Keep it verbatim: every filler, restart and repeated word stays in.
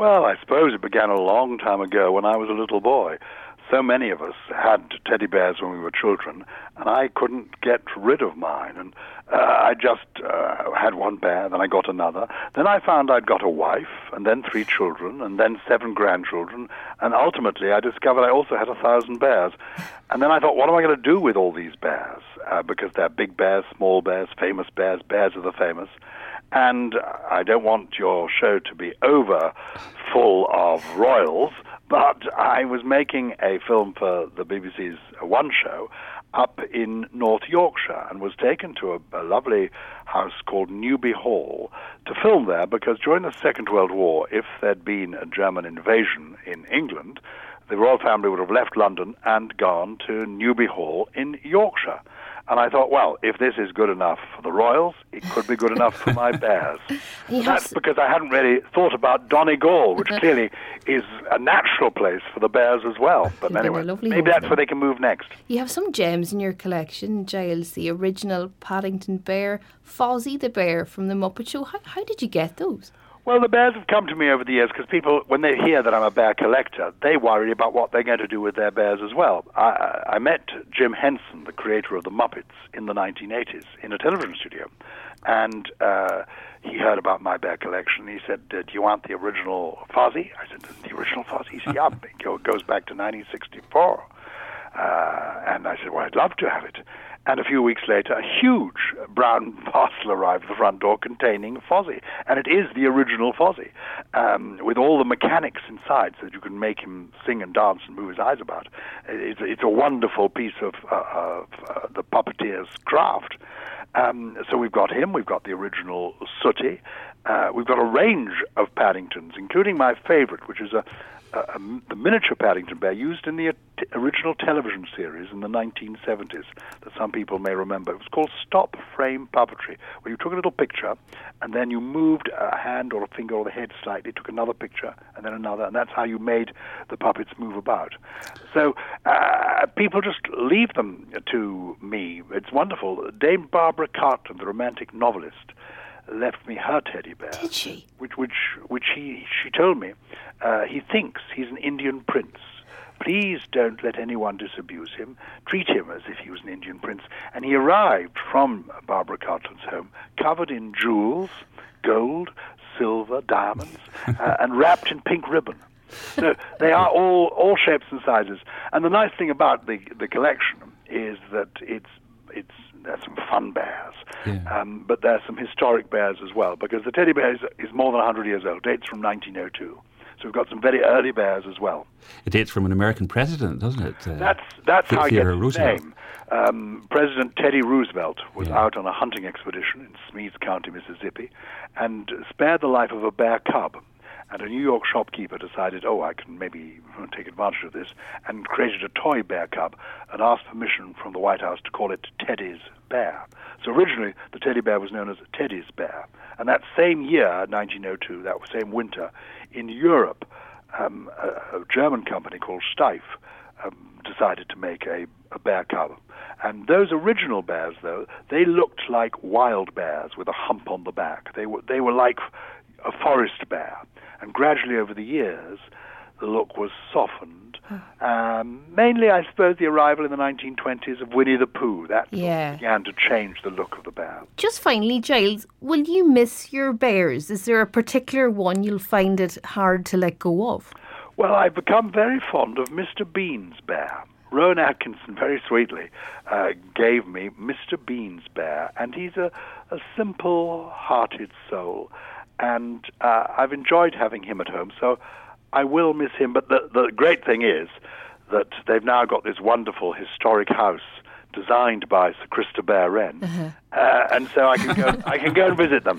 Well, I suppose it began a long time ago when I was a little boy. So many of us had teddy bears when we were children, and I couldn't get rid of mine. And uh, I just uh, had one bear, then I got another. Then I found I'd got a wife, and then three children, and then seven grandchildren. And ultimately, I discovered I also had a thousand bears. And then I thought, what am I going to do with all these bears? Uh, because they're big bears, small bears, famous bears, bears of the famous. And I don't want your show to be over full of royals, but I was making a film for the B B C's One Show up in North Yorkshire and was taken to a, a lovely house called Newby Hall to film there because during the Second World War, if there'd been a German invasion in England, the royal family would have left London and gone to Newby Hall in Yorkshire. And I thought, well, if this is good enough for the royals, it could be good enough for my bears. That's because I hadn't really thought about Donegal, which clearly is a natural place for the bears as well. But anyway, maybe that's where they can move next. You have some gems in your collection, Giles. The original Paddington bear, Fozzie the bear from the Muppet Show. How, how did you get those? Well, the bears have come to me over the years because people, when they hear that I'm a bear collector, they worry about what they're going to do with their bears as well. I, I met Jim Henson, the creator of the Muppets, in the nineteen eighties in a television studio. And uh, he heard about my bear collection. He said, do you want the original Fozzie? I said, the original Fozzie? He said, yeah, it goes back to nineteen sixty-four. Uh, and I said, well, I'd love to have it. And a few weeks later, a huge brown parcel arrived at the front door containing Fozzie. And it is the original Fozzie, um, with all the mechanics inside so that you can make him sing and dance and move his eyes about. It's, it's a wonderful piece of, uh, of uh, the puppeteer's craft. Um, so we've got him, we've got the original Sooty, uh, we've got a range of Paddingtons, including my favorite, which is a, a, a the miniature Paddington bear used in the t- original television series in the nineteen seventies that some people may remember. It was called Stop Frame Puppetry, where you took a little picture and then you moved a hand or a finger or the head slightly, took another picture and then another, and that's how you made the puppets move about. So uh, people just leave them to me. It's wonderful. Dame Barbara Cartland, the romantic novelist, left me her teddy bear. Did she? Which, which, which he, she told me, uh, he thinks he's an Indian prince. Please don't let anyone disabuse him. Treat him as if he was an Indian prince. And he arrived from Barbara Cartland's home covered in jewels, gold, silver, diamonds, uh, and wrapped in pink ribbon. So they are all, all shapes and sizes. And the nice thing about the, the collection is that it's it's there's some fun bears, yeah. um, but there's some historic bears as well, because the teddy bear is, is more than one hundred years old, dates from nineteen oh two. So we've got some very early bears as well. It dates from an American president, doesn't it? Uh, that's that's how he gets his Roosevelt. name. Um, President Teddy Roosevelt was yeah. out on a hunting expedition in Smeads County, Mississippi, and spared the life of a bear cub. And a New York shopkeeper decided, oh, I can maybe take advantage of this, and created a toy bear cub and asked permission from the White House to call it Teddy's Bear. So originally, the teddy bear was known as Teddy's Bear. And that same year, nineteen oh two, that same winter, in Europe, um, a, a German company called Steiff um, decided to make a, a bear cub. And those original bears, though, they looked like wild bears with a hump on the back. They were, they were like a forest bear. And gradually over the years, the look was softened. Um, mainly, I suppose, the arrival in the nineteen twenties of Winnie the Pooh. That yeah. began to change the look of the bear. Just finally, Giles, will you miss your bears? Is there a particular one you'll find it hard to let go of? Well, I've become very fond of Mister Bean's bear. Rowan Atkinson, very sweetly, uh, gave me Mister Bean's bear, and he's a, a simple-hearted soul. And uh, I've enjoyed having him at home, so I will miss him. But the, the great thing is that they've now got this wonderful historic house designed by Sir Christopher Bear Wren, uh-huh. uh, and so I can go. I can go and visit them.